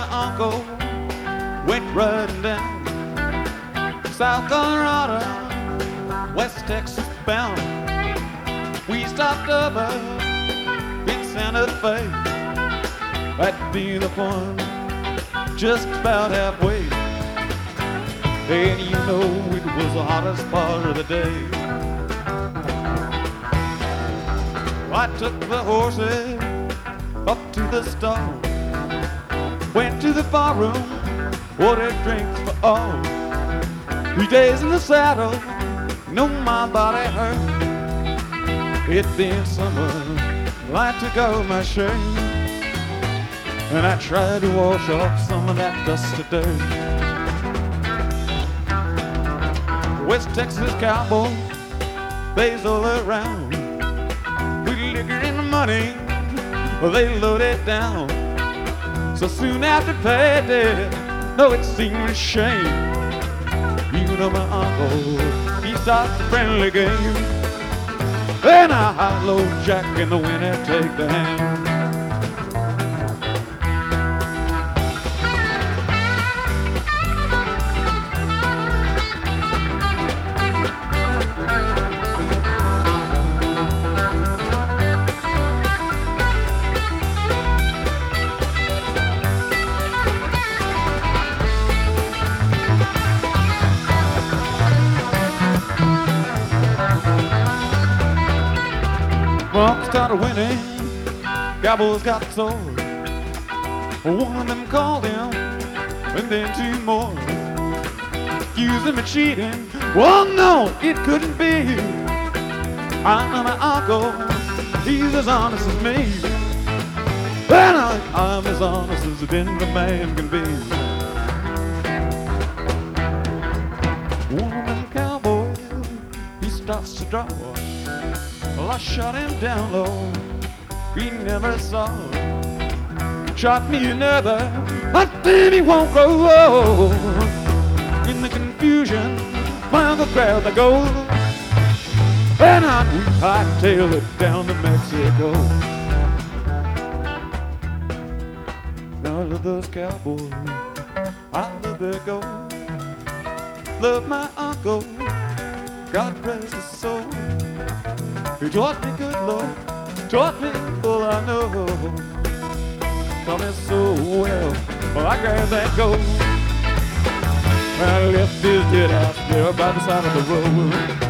uncle went riding down South Colorado, West Texas bound. We stopped over in Santa Fe. That'd be the point, just about halfway. And you know it was the hottest part of the day. I took the horses up to the stall, went to the bar room, ordered drinks for all. 3 days in the saddle, know my body hurt. It been summer, I took off my shirt, and I tried to wash off some of that dust of dirt. West Texas cowboy, they's all around. With liquor and money, well, they load it down. So soon after payday, no, it seemed a shame. You know my uncle, he starts a friendly game. Then I high-low Jack and the winner take the hand. Broncs started winning, Cowboys got sold. One of them called him, and then 2 more. Accused him of cheating, well no, it couldn't be. I know my uncle, he's as honest as me. And I'm as honest as a Denver man can be. One of them cowboys, he starts to draw. Well, I shot him down low, he never saw. Shot me another, but then he won't grow. In the confusion, my uncle grabbed the gold, and I hightailed it down to Mexico. Now I love those cowboys, I love their gold. Love my uncle, God rest his soul. He taught me good love, taught me all I know. Taught me so well, well I grabbed that gold. I left his dead house there by the side of the road.